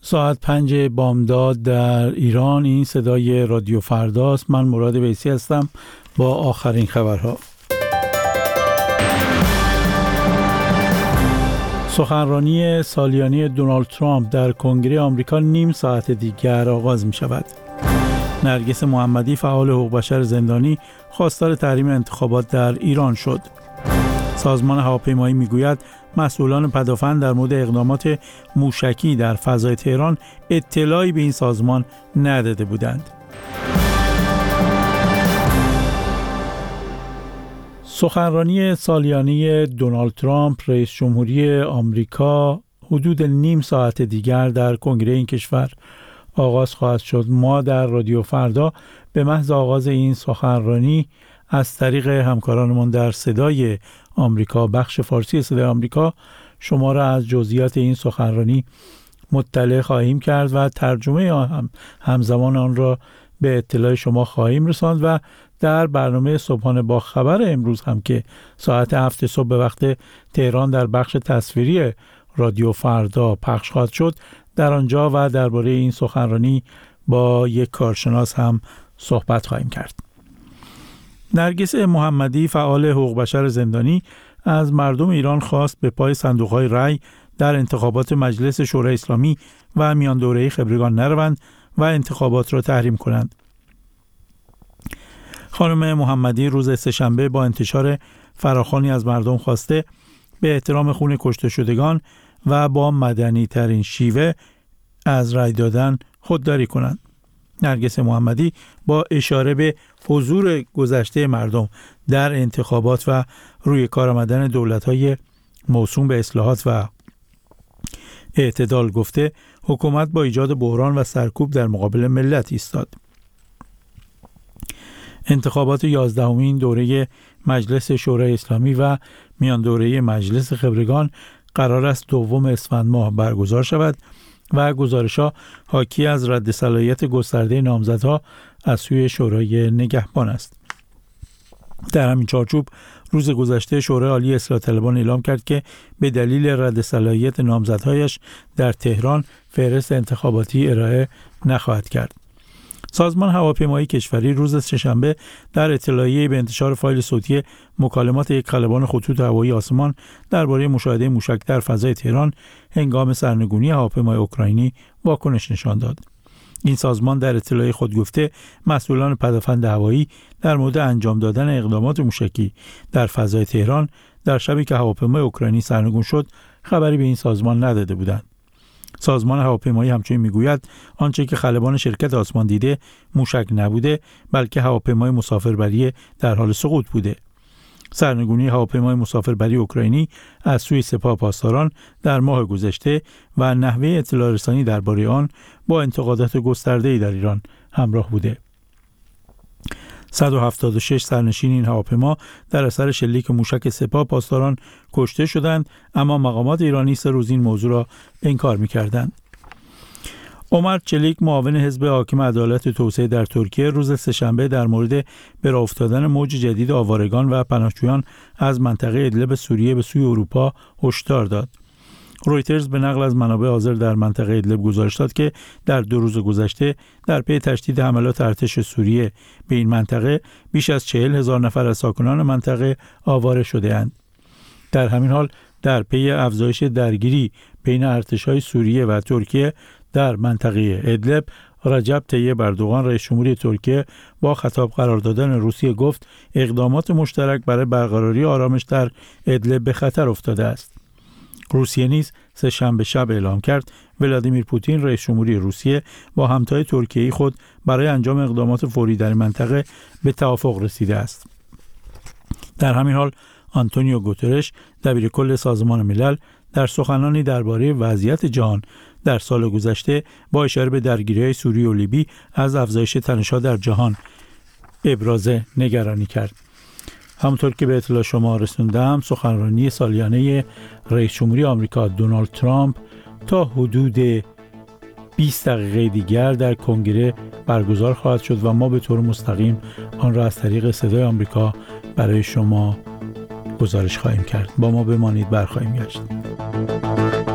ساعت 5 بامداد در ایران. این صدای رادیو فرداست. من مراد ویسی هستم با آخرین خبرها. سخنرانی سالیانه دونالد ترامپ در کنگره آمریکا نیم ساعت دیگر آغاز می شود. نرگس محمدی فعال حقوق بشر زندانی خواستار تحریم انتخابات در ایران شد. سازمان هواپیمایی میگوید مسئولان پدافند در مورد اقدامات موشکی در فضای تهران اطلاعی به این سازمان نداده بودند. سخنرانی سالیانه دونالد ترامپ رئیس جمهوری آمریکا حدود نیم ساعت دیگر در کنگره این کشور آغاز خواهد شد. ما در رادیو فردا به محض آغاز این سخنرانی از طریق همکارانمان در صدای آمریکا، بخش فارسی صدای آمریکا، شما را از جزئیات این سخنرانی مطلع خواهیم کرد و ترجمه همزمان آن را به اطلاع شما خواهیم رساند و در برنامه صبحانه با خبر امروز هم که ساعت 7 صبح به وقت تهران در بخش تصویری رادیو فردا پخش خواهد شد، در آنجا و درباره این سخنرانی با یک کارشناس هم صحبت خواهیم کرد. نرگس محمدی فعال حقوق بشر زندانی از مردم ایران خواست به پای صندوق‌های رای در انتخابات مجلس شورای اسلامی و میان دوره‌ای خبرگان نروند و انتخابات را تحریم کنند. خانم محمدی روز سه‌شنبه با انتشار فراخوانی از مردم خواسته به احترام خون کشته شدگان و با مدنی ترین شیوه از رای دادن خودداری کنند. نرگس محمدی با اشاره به حضور گذشته مردم در انتخابات و روی کار آمدن دولت‌های موسوم به اصلاحات و اعتدال گفته حکومت با ایجاد بحران و سرکوب در مقابل ملت ایستاد. انتخابات 11مین دوره مجلس شورای اسلامی و میان دوره مجلس خبرگان قرار است 2 اسفند ماه برگزار شود و گزارش‌ها حاکی از رد صلاحیت گسترده نامزدها از سوی شورای نگهبان است. در همین چارچوب روز گذشته شورای عالی اصلاح طلبان اعلام کرد که به دلیل رد صلاحیت نامزدهایش در تهران فهرست انتخاباتی ارائه نخواهد کرد. سازمان هواپیمایی کشوری روز سه‌شنبه در اطلاعیه‌ای به انتشار فایل صوتی مکالمات یک خلبان خطوط هوایی آسمان درباره مشاهده موشک در فضای تهران هنگام سرنگونی هواپیمای اوکراینی واکنش نشان داد. این سازمان در اطلاعیه خود گفته مسئولان پدافند هوایی در مورد انجام دادن اقدامات موشکی در فضای تهران در شبی که هواپیمای اوکراینی سرنگون شد خبری به این سازمان نداده بودند. سازمان هواپیمایی همچنین میگوید آنچه که خلبان شرکت آسمان دیده موشک نبوده بلکه هواپیمای مسافربری در حال سقوط بوده. سرنگونی هواپیمای مسافربری اوکراینی از سوی سپاه پاسداران در ماه گذشته و نحوه اطلاع رسانی درباره آن با انتقادات گسترده‌ای در ایران همراه بوده. 176 سرنشین این هواپیما در اثر شلیک موشک سپاه پاسداران کشته شدند، اما مقامات ایرانی 3 روز این موضوع را انکار می‌کردند. عمر چلیک معاون حزب حاکم عدالت و توسعه در ترکیه روز سه‌شنبه در مورد به راه افتادن موج جدید آوارگان و پناهجویان از منطقه ادلب سوریه به سوی اروپا هشدار داد. رویترز به نقل از منابع حاضر در منطقه ادلب گزارش داد که در 2 روز گذشته در پی تشدید حملات ارتش سوریه به این منطقه بیش از 40,000 نفر از ساکنان منطقه آواره شده‌اند. در همین حال در پی افزایش درگیری بین ارتش‌های سوریه و ترکیه در منطقه ادلب، رجب طیب اردوغان رئیس جمهوری ترکیه با خطاب قرار دادن روسیه گفت اقدامات مشترک برای برقراری آرامش در ادلب به خطر افتاده است. روسیه نیز سه‌شنبه شب اعلام کرد ولادیمیر پوتین رئیس جمهوری روسیه با همتای ترکیه‌ای خود برای انجام اقدامات فوری در منطقه به توافق رسیده است. در همین حال آنتونیو گوترش دبیرکل سازمان ملل در سخنانی درباره وضعیت جهان در سال گذشته با اشاره به درگیری‌های سوریه و لیبی از افزایش تنش‌ها در جهان ابراز نگرانی کرد. همونطور که به اطلاع شما رسوندم سخنرانی سالیانه رئیس جمهوری آمریکا دونالد ترامپ تا حدود 20 دقیقه دیگر در کنگره برگزار خواهد شد و ما به طور مستقیم آن را از طریق صدای آمریکا برای شما گزارش خواهیم کرد. با ما بمانید، برخواهیم گشت.